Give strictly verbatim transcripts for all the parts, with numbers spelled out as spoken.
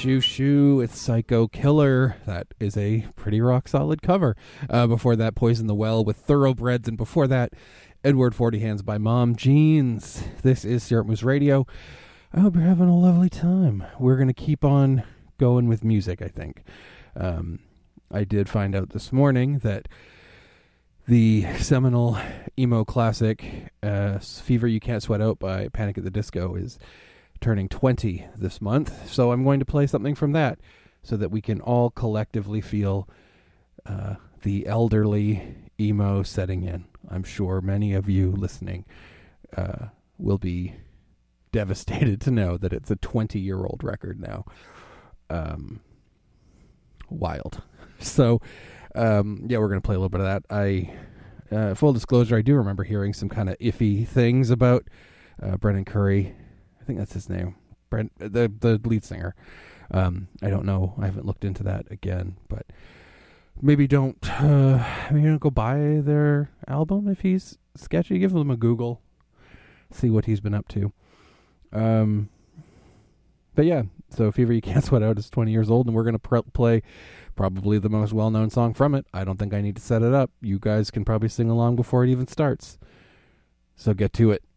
Shoo Shoo, it's Psycho Killer. That is a pretty rock solid cover. Uh, before that, Poison the Well with Thoroughbreds, and before that, Edward Forty Hands by Mom Jeans. This is Syrup Moose Radio. I hope you're having a lovely time. We're going to keep on going with music, I think. Um, I did find out this morning that the seminal emo classic, uh, Fever You Can't Sweat Out by Panic at the Disco, is turning twenty this month. So I'm going to play something from that so that we can all collectively feel uh, the elderly emo setting in. I'm sure many of you listening uh, will be devastated to know that it's a twenty-year-old record now. Um, wild. So... Um, yeah, we're going to play a little bit of that. I, uh, full disclosure, I do remember hearing some kind of iffy things about uh, Brendan Curry. I think that's his name. Brent, the the lead singer. Um, I don't know. I haven't looked into that again, but maybe don't, uh, maybe don't go buy their album if he's sketchy. Give him a Google. See what he's been up to. Um, but yeah, so Fever You Can't Sweat Out is twenty years old, and we're going to pr- play probably the most well-known song from it. I don't think I need to set it up. You guys can probably sing along before it even starts. So get to it.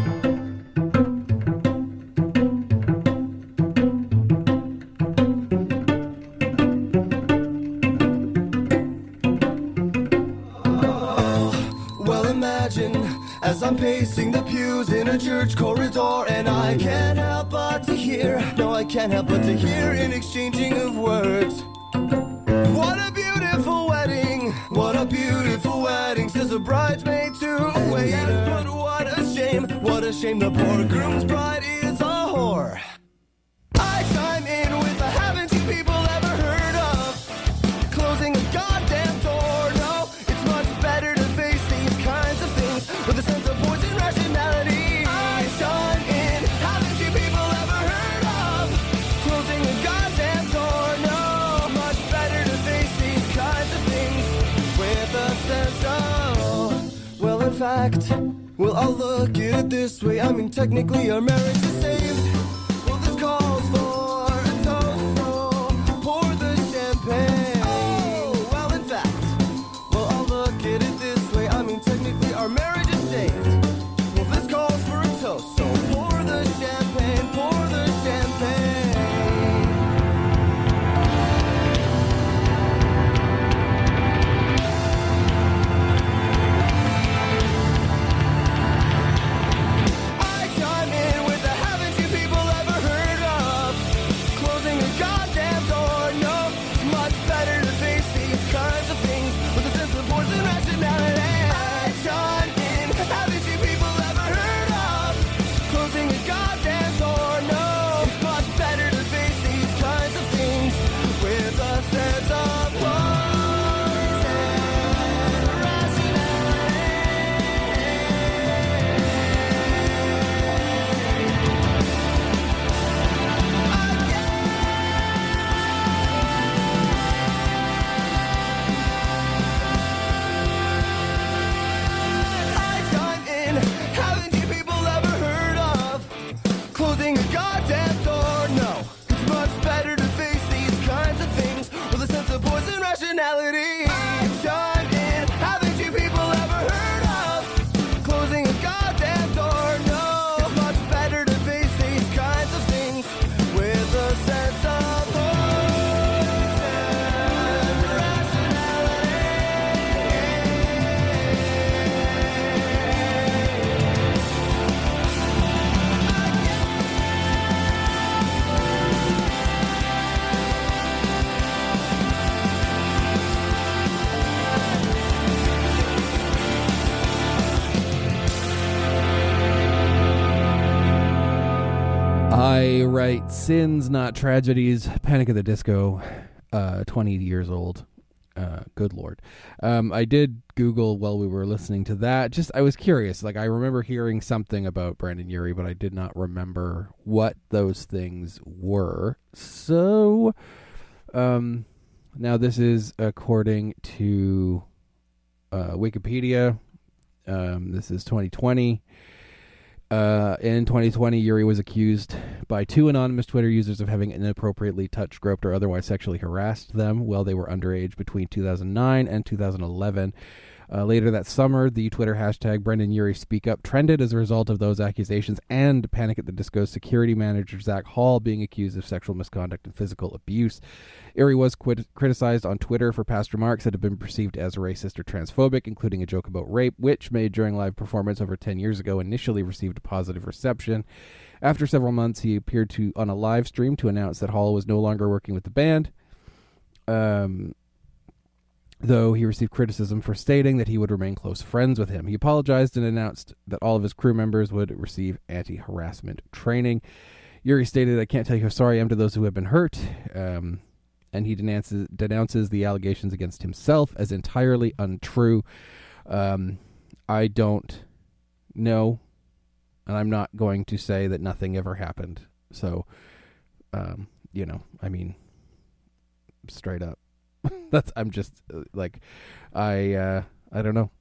Oh, well, imagine as I'm pacing the pews in a church corridor, and I can't help but to hear, no, I can't help but to hear an exchanging of words. What a beautiful wedding, what a beautiful wedding, says a bridesmaid to a waiter. Yes, but what a shame, what a shame, the poor groom's bride is a whore. I chime in with a haven't you people ever heard of closing a goddamn door? No, it's much better to face these kinds of things with a sense of poison rationality. I chime in, haven't you people ever heard of closing a goddamn door? No, much better to face these kinds of things with a sense of, well, in fact, well, I'll look at it this way. I mean, technically our marriage is saved. Well, this calls for a toast, so pour the champagne. Oh, well, in fact, well, I'll look at it this way. I mean, technically our marriage is saved. Well, this calls for a toast, so pour the champagne, pour the champagne. I write Sins, Not Tragedies, Panic at the Disco, uh, twenty years old. Uh, good Lord. Um, I did Google while we were listening to that. Just, I was curious. Like, I remember hearing something about Brendon Urie, but I did not remember what those things were. So, um, now this is according to uh, Wikipedia. Um, this is twenty twenty. Uh, in twenty twenty, Yuri was accused by two anonymous Twitter users of having inappropriately touched, groped, or otherwise sexually harassed them while they were underage between two thousand nine and two thousand eleven. Uh, later that summer, the Twitter hashtag Brendan Urie Speak Up trended as a result of those accusations and Panic at the Disco's security manager Zach Hall being accused of sexual misconduct and physical abuse. Urie was quit- criticized on Twitter for past remarks that have been perceived as racist or transphobic, including a joke about rape, which, made during live performance over ten years ago, initially received a positive reception. After several months, he appeared to on a live stream to announce that Hall was no longer working with the band. Um... Though he received criticism for stating that he would remain close friends with him. He apologized and announced that all of his crew members would receive anti-harassment training. Urie stated, "I can't tell you how sorry I am to those who have been hurt," um, and he denounces, denounces the allegations against himself as entirely untrue. Um, I don't know, and I'm not going to say that nothing ever happened. So, um, you know, I mean, straight up. That's I'm just uh, like I uh, I don't know.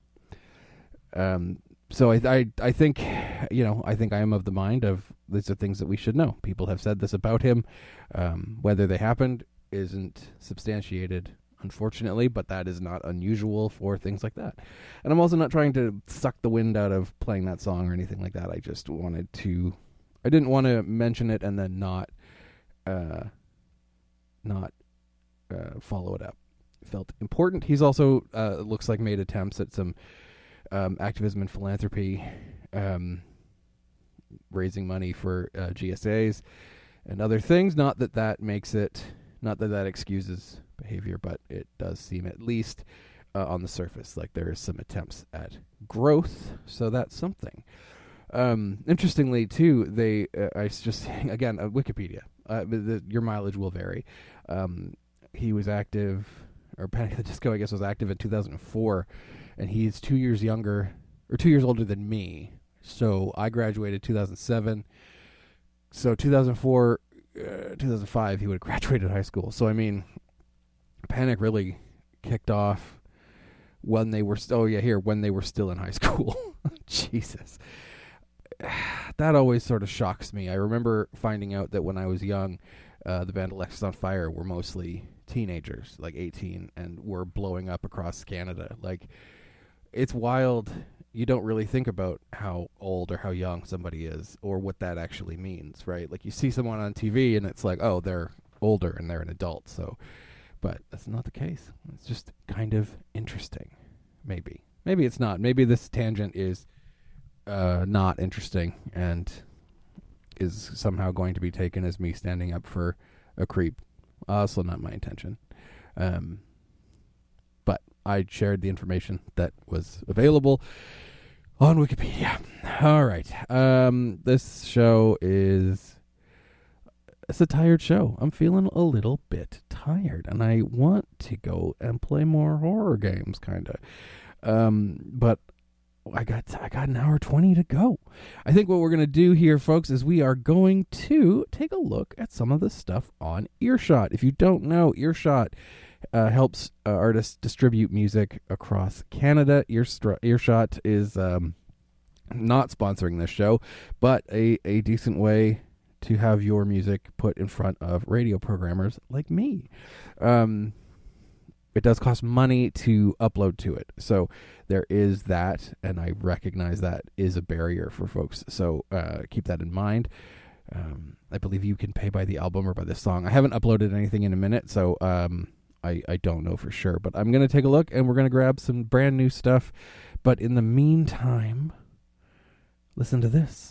Um, so I, I I think you know I think I am of the mind of these are things that we should know. People have said this about him. Um, whether they happened isn't substantiated, unfortunately, but that is not unusual for things like that. And I'm also not trying to suck the wind out of playing that song or anything like that. I just wanted to. I didn't want to mention it and then not uh, not. Uh, follow it up. Felt important. He's also uh, looks like made attempts at some um, activism and philanthropy, um, raising money for uh, G S As and other things. Not that that makes it, not that that excuses behavior, but it does seem, at least uh, on the surface, like there is some attempts at growth. So that's something. Um, interestingly, too, they uh, I was just again uh, Wikipedia. Uh, the, your mileage will vary. Um, He was active, or Panic at the Disco, I guess, was active in two thousand four, and he's two years younger, or two years older than me. So I graduated two thousand seven. So two thousand four, uh, two thousand five, he would have graduated high school. So, I mean, Panic really kicked off when they were, st- oh yeah, here, when they were still in high school. Jesus. That always sort of shocks me. I remember finding out that when I was young, uh, the band Alexis on Fire were mostly teenagers, like eighteen, and were blowing up across Canada. Like, it's wild. You don't really think about how old or how young somebody is or what that actually means, right? Like, you see someone on T V and it's like, oh, they're older and they're an adult. So, but that's not the case. It's just kind of interesting. Maybe. Maybe it's not. Maybe this tangent is uh, not interesting and is somehow going to be taken as me standing up for a creep. Also not my intention. Um, but I shared the information that was available on Wikipedia. All right. Um, this show is... It's a tired show. I'm feeling a little bit tired, and I want to go and play more horror games, kind of. Um, but I got I got an hour twenty to go. I think what we're going to do here, folks, is we are going to take a look at some of the stuff on Earshot. If you don't know, Earshot uh, helps uh, artists distribute music across Canada. Earstr- Earshot is um, not sponsoring this show, but a, a decent way to have your music put in front of radio programmers like me. Um, it does cost money to upload to it. So there is that, and I recognize that is a barrier for folks. So uh, keep that in mind. Um, I believe you can pay by the album or by the song. I haven't uploaded anything in a minute, so um, I, I don't know for sure. But I'm going to take a look, and we're going to grab some brand new stuff. But in the meantime, listen to this.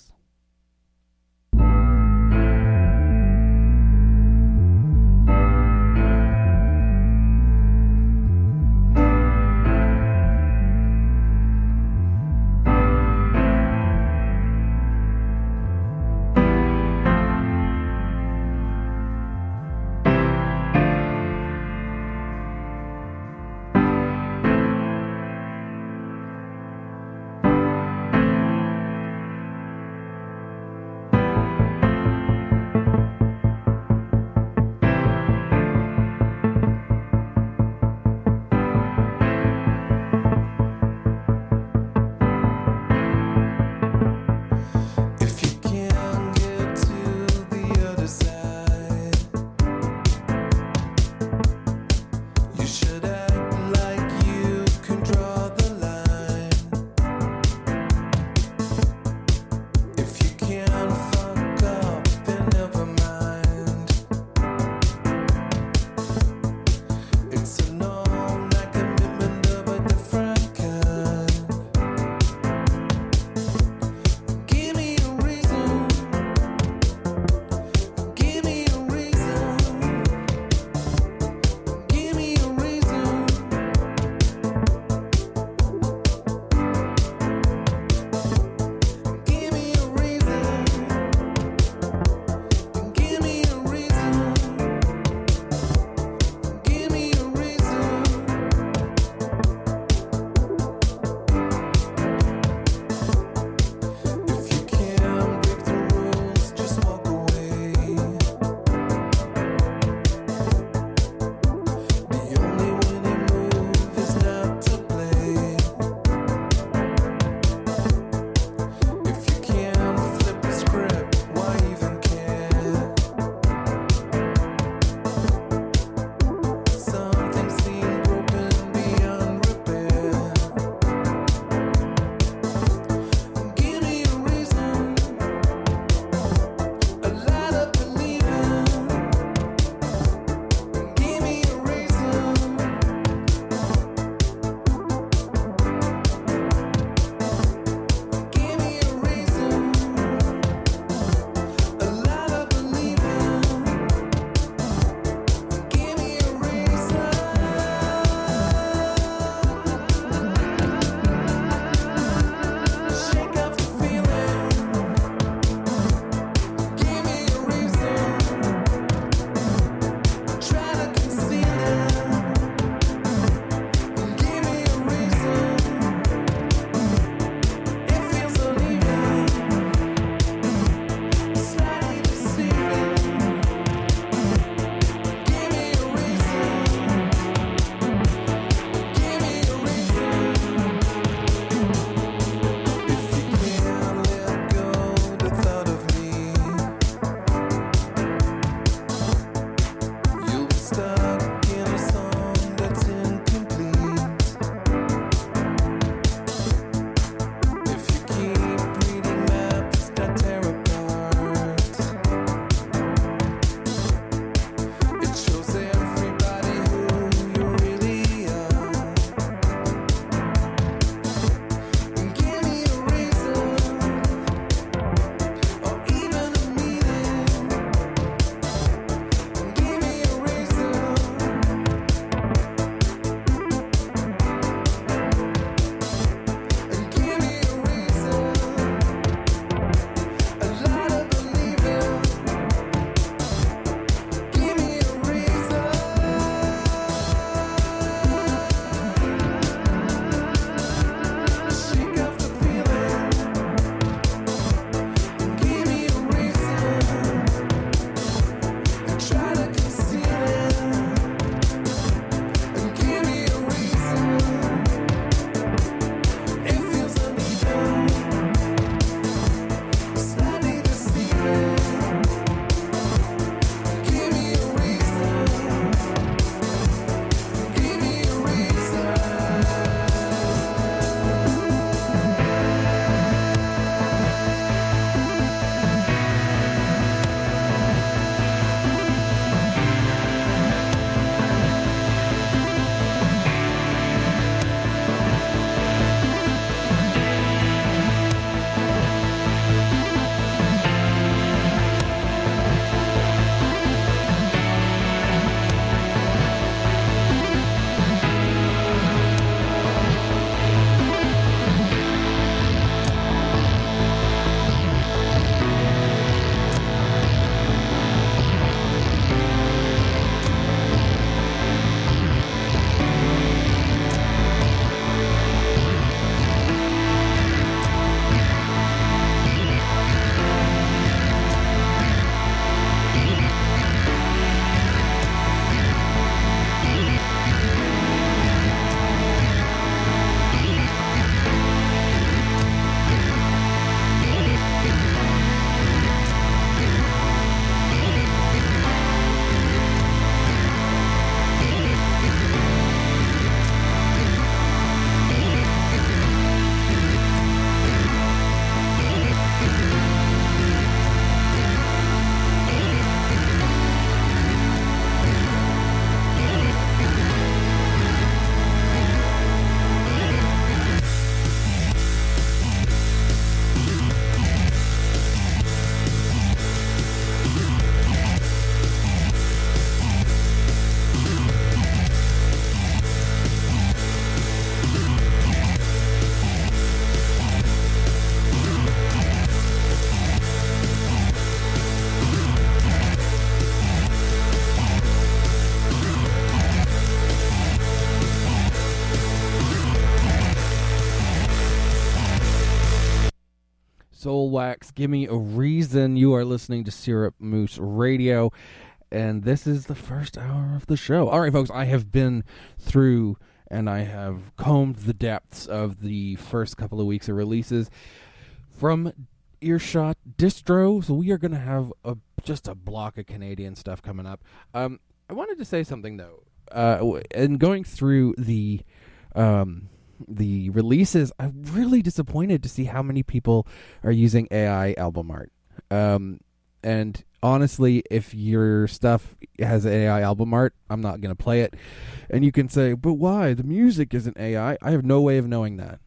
Soul Wax, give me a reason. You are listening to Syrup Moose Radio, and this is the first hour of the show. All right, folks, I have been through and I have combed the depths of the first couple of weeks of releases from Earshot Distro, so we are going to have a, just a block of Canadian stuff coming up. Um, I wanted to say something, though. Uh, and going through the... Um, the releases, I'm really disappointed to see how many people are using A I album art. Um, and honestly, if your stuff has A I album art, I'm not going to play it. And you can say, but why? The music isn't A I. I have no way of knowing that.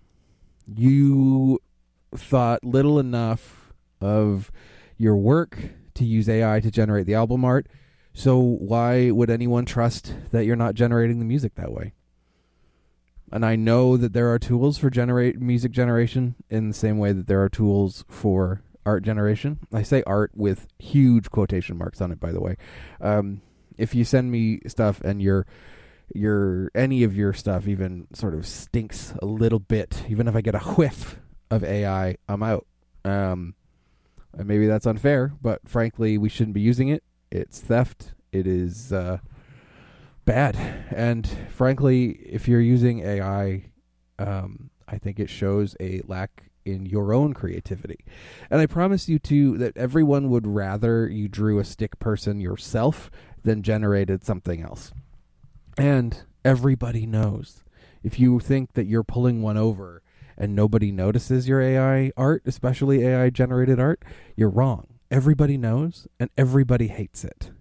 You thought little enough of your work to use A I to generate the album art. So why would anyone trust that you're not generating the music that way? And I know that there are tools for generate music generation in the same way that there are tools for art generation. I say art with huge quotation marks on it, by the way. Um, if you send me stuff and your your any of your stuff even sort of stinks a little bit, even if I get a whiff of A I, I'm out. Um, and maybe that's unfair, but frankly, we shouldn't be using it. It's theft. It is... Uh, bad. And frankly, if you're using A I, um, I think it shows a lack in your own creativity. And I promise you too that everyone would rather you drew a stick person yourself than generated something else. And everybody knows if you think that you're pulling one over and nobody notices your A I art, especially A I generated art, you're wrong. Everybody knows and everybody hates it.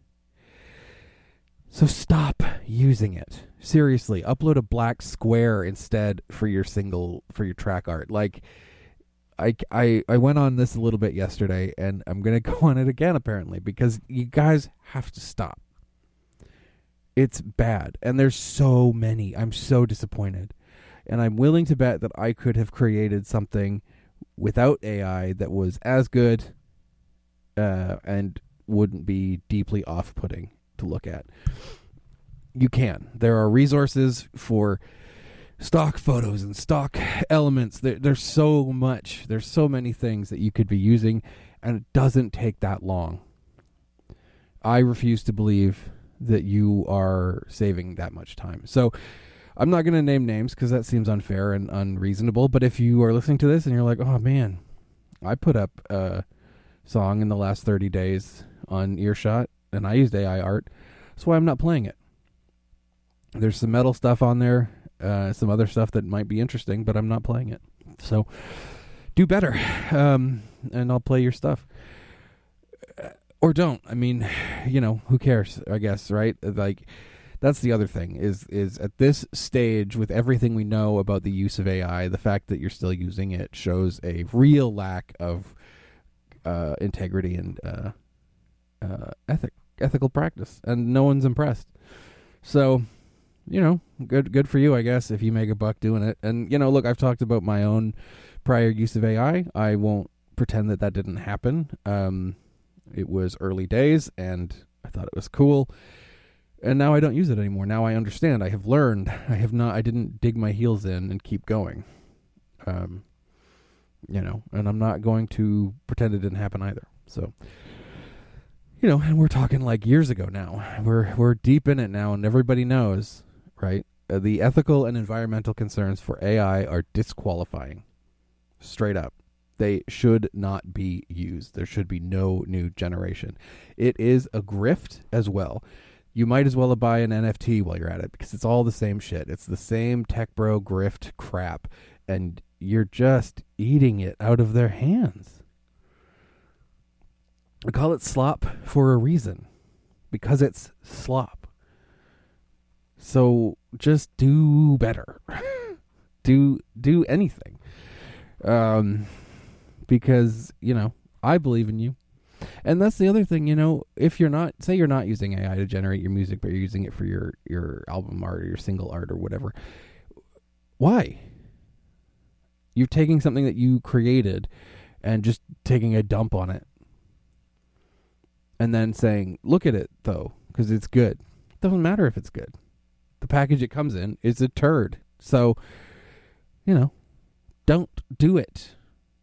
So stop using it. Seriously, upload a black square instead for your single, for your track art. Like, I, I, I went on this a little bit yesterday, and I'm going to go on it again, apparently, because you guys have to stop. It's bad, and there's so many. I'm so disappointed. And I'm willing to bet that I could have created something without A I that was as good uh, and wouldn't be deeply off-putting to look at. You can. There are resources for stock photos and stock elements. There, there's so much. There's so many things that you could be using, and it doesn't take that long. I refuse to believe that you are saving that much time. So I'm not going to name names because that seems unfair and unreasonable, but if you are listening to this and you're like, oh man, I put up a song in the last thirty days on Earshot, and I used A I art. That's why I'm not playing it. There's some metal stuff on there, uh, some other stuff that might be interesting, but I'm not playing it. So do better, um, and I'll play your stuff. Uh, or don't. I mean, you know, who cares, I guess, right? Like, that's the other thing, is, is at this stage, with everything we know about the use of A I, the fact that you're still using it shows a real lack of uh, integrity and uh Uh, ethic, ethical practice, and no one's impressed. So, you know, good, good for you, I guess, if you make a buck doing it. And you know, look, I've talked about my own prior use of A I. I won't pretend that that didn't happen. Um, it was early days, and I thought it was cool. And now I don't use it anymore. Now I understand. I have learned. I have not. I didn't dig my heels in and keep going. Um, you know, and I'm not going to pretend it didn't happen either. So. You know, and we're talking like years ago now. We're we're deep in it now, and everybody knows, right? Uh, the ethical and environmental concerns for A I are disqualifying. Straight up. They should not be used. There should be no new generation. It is a grift as well. You might as well buy an N F T while you're at it, because it's all the same shit. It's the same tech bro grift crap, and you're just eating it out of their hands. I call it slop for a reason, because it's slop. So just do better. do do anything. Um, because, you know, I believe in you. And that's the other thing, you know, if you're not, say you're not using A I to generate your music, but you're using it for your, your album art or your single art or whatever. Why? You're taking something that you created and just taking a dump on it. And then saying, look at it, though, because it's good. It doesn't matter if it's good. The package it comes in is a turd. So, you know, don't do it.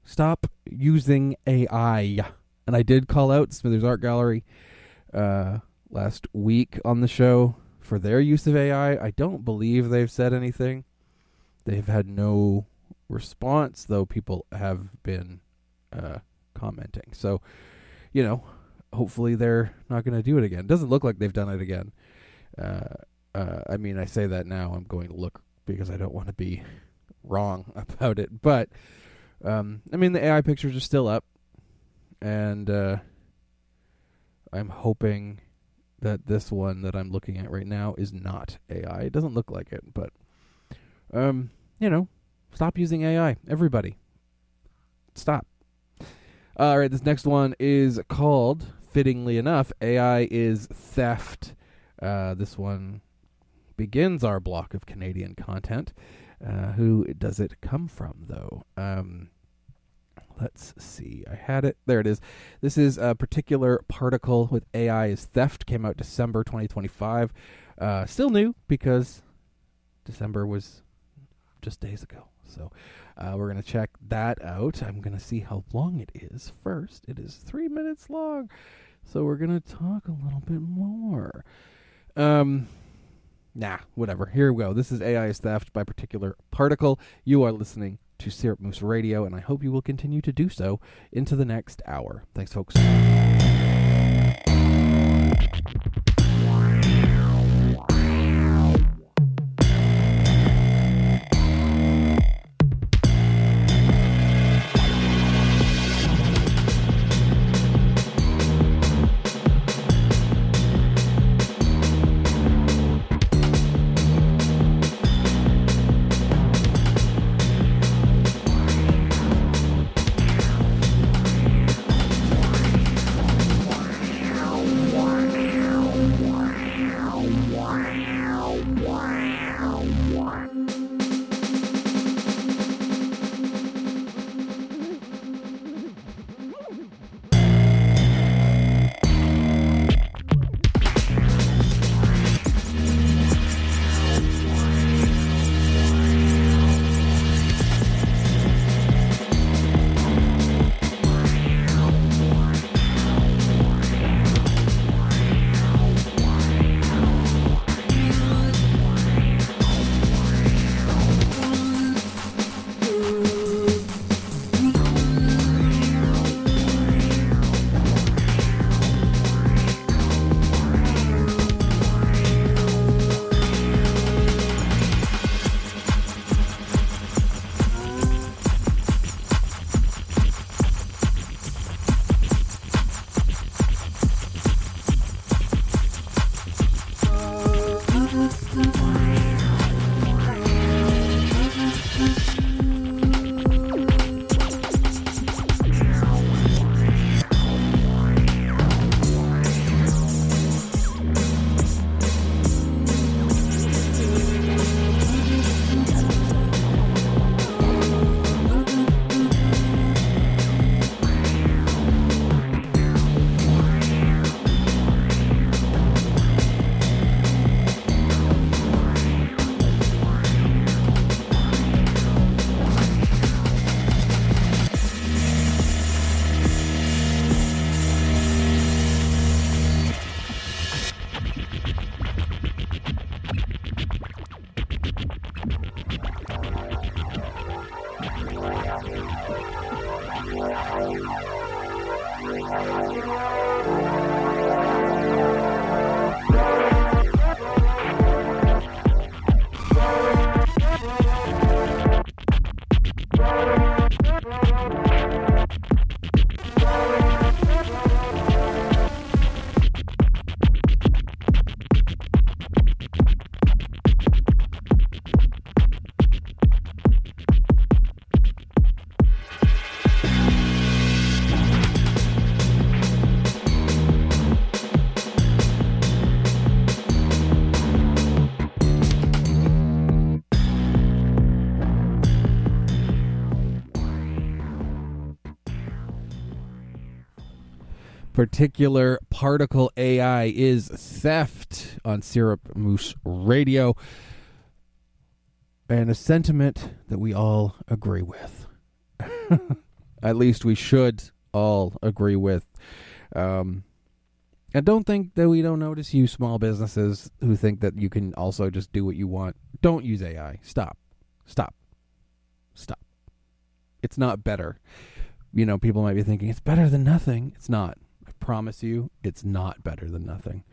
Stop using A I. And I did call out Smithers Art Gallery uh, last week on the show for their use of A I. I don't believe they've said anything. They've had no response, though people have been uh, commenting. So, you know, hopefully they're not going to do it again. It doesn't look like they've done it again. Uh, uh, I mean, I say that now. I'm going to look because I don't want to be wrong about it. But, um, I mean, the A I pictures are still up. And uh, I'm hoping that this one that I'm looking at right now is not A I. It doesn't look like it, but, um, you know, stop using A I. Everybody. Stop. All right, this next one is called, fittingly enough, A I is Theft. Uh, this one begins our block of Canadian content. Uh, who does it come from, though? Um... Let's see. I had it. There it is. This is a particular particle with A I is Theft. Came out December twenty twenty-five. Uh, still new because December was just days ago. So uh, we're going to check that out. I'm going to see how long it is first. It is three minutes long. So we're going to talk a little bit more. Um, nah, whatever. Here we go. This is A I is Theft by Particular Particle. You are listening to Syrup Moose Radio, and I hope you will continue to do so into the next hour. Thanks, folks. Particular Particle A I is Theft on Syrup Moose Radio. And a sentiment that we all agree with. at least we should all agree with. Um, and don't think that we don't notice you small businesses who think that you can also just do what you want. Don't use A I. Stop. Stop. Stop. It's not better. You know, people might be thinking, it's better than nothing. It's not. I promise you, it's not better than nothing.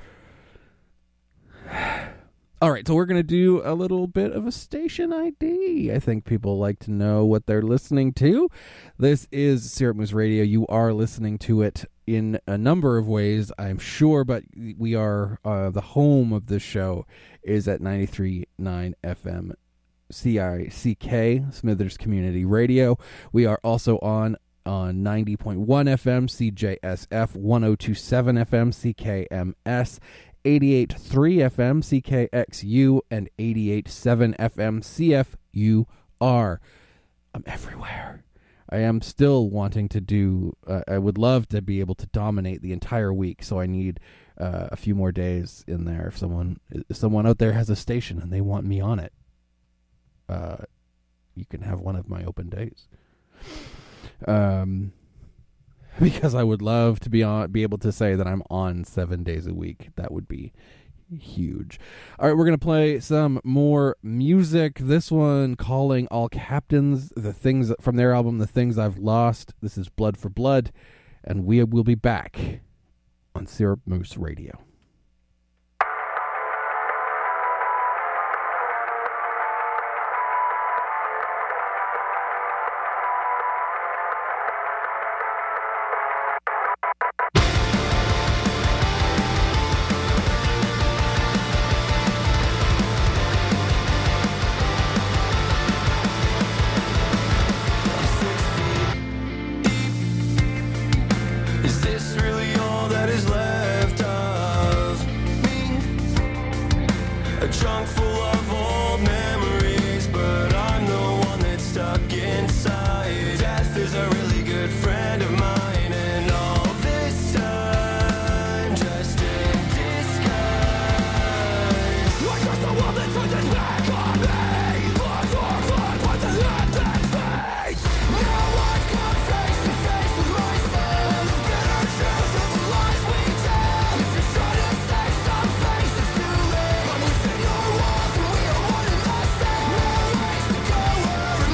All right, so we're going to do a little bit of a station I D. I think people like to know what they're listening to. This is Syrup Moose Radio. You are listening to it in a number of ways, I'm sure, but we are, uh, the home of this show is at ninety-three point nine F M C I C K, Smithers Community Radio. We are also on on ninety point one F M C J S F, one oh two point seven F M C K M S, eighty-eight point three F M C K X U, and eighty-eight point seven F M C F U R. I'm everywhere. I am still wanting to do, uh, I would love to be able to dominate the entire week, so I need uh, a few more days in there. If someone, if someone out there has a station and they want me on it, uh, you can have one of my open days. Um, because I would love to be on, be able to say that I'm on seven days a week. That would be huge. All right, we're going to play some more music. This one, Calling All Captains, the things from their album, The Things I've Lost. This is Blood for Blood, and we will be back on Syrup Moose Radio.